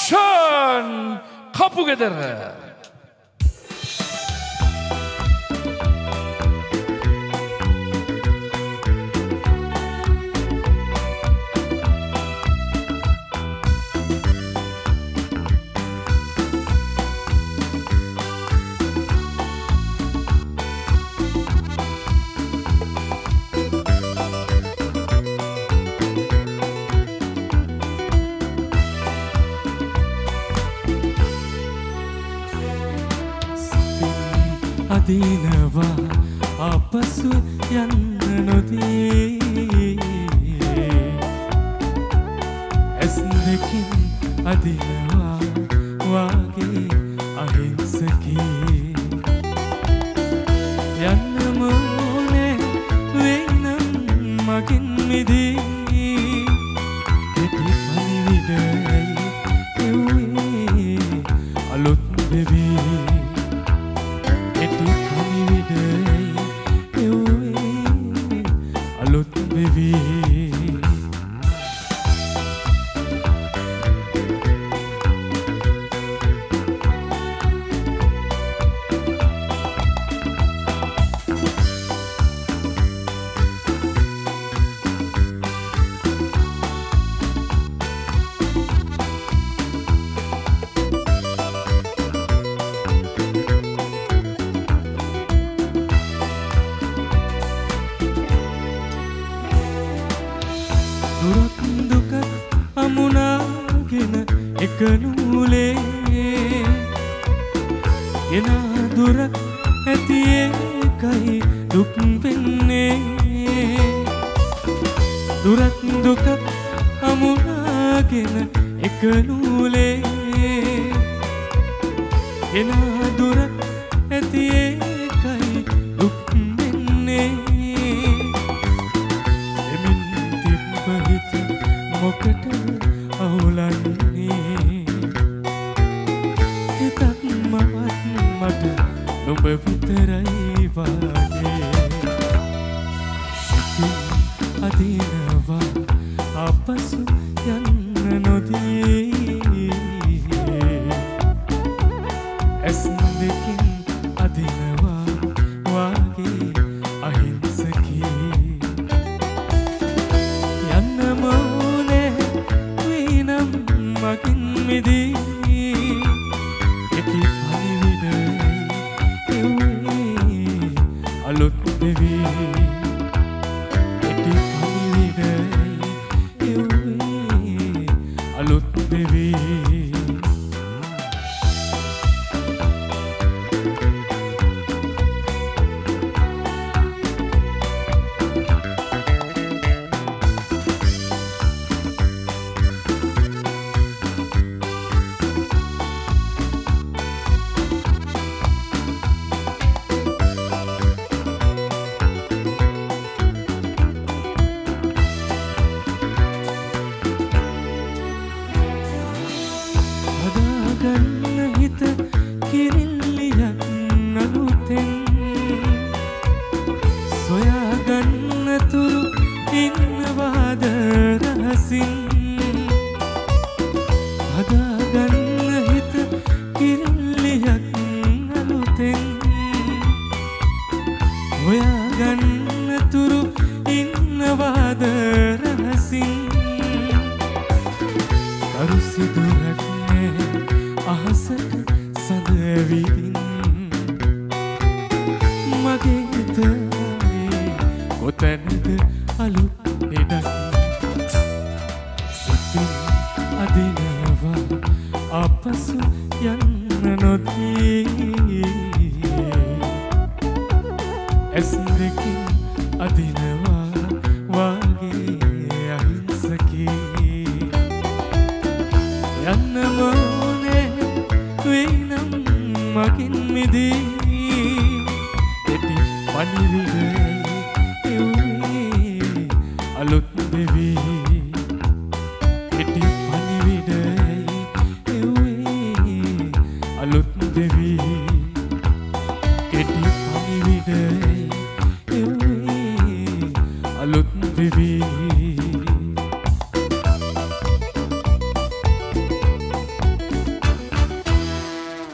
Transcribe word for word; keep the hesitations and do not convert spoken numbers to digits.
action Kapugedara අදිනවා අපසු යන්න නොදී ඇස් දෙකින් අදිනවා වාගේ අහිංසකී යන්න මොනේ වෙනම් මගින් මිදී දෙටි පණිවිඩයි එව්වේ අලුත් දෙවී දුරක් දුක අමුණාගෙන එක නූලේ එන දුරක් ඇති එකයි දුක් වෙන්නේ දුරක් දුක අමුණාගෙන එක නූලේ එන දුරක් ඇති එකයි දුක් වෙන්නේ මොකට අවුලන්නේ හිතක් මවත් මට නුඹ විතරයි වාගේ සිතින් අදිනවා අපසු යන්න නොදී ඇස් දෙකින් අදිනවා වාගේ අහිංසකී යන්න මගින් මිදී එති පණිවිඩයි එව්වේ අලුත් දෙවී එති පණිවිඩයි එව්වේ අලුත් දෙවී ගන්න හිත කිරිල්ලියක් නළුතෙන් සොයා ගන්න තුරු ඉන්නවාද රහසින් හදා ගන්න හිත කිරිල්ලියක් නළුතෙන් හොයා ගන්න තුරු ඉන්නවාද රහසින් කරු සිදුරක් අහසට සඳ ඇවිදින් මගේ හිතේ කොතැනද අලුත් ඉඩක් සිතින් අදිනවා අපසු යන්න නොදී ඇස් දෙකින් අදිනවා වාගේ අහිංසකී යන්න මොනේ වෙනම් මගින් මිදී එති පණිවිඩයි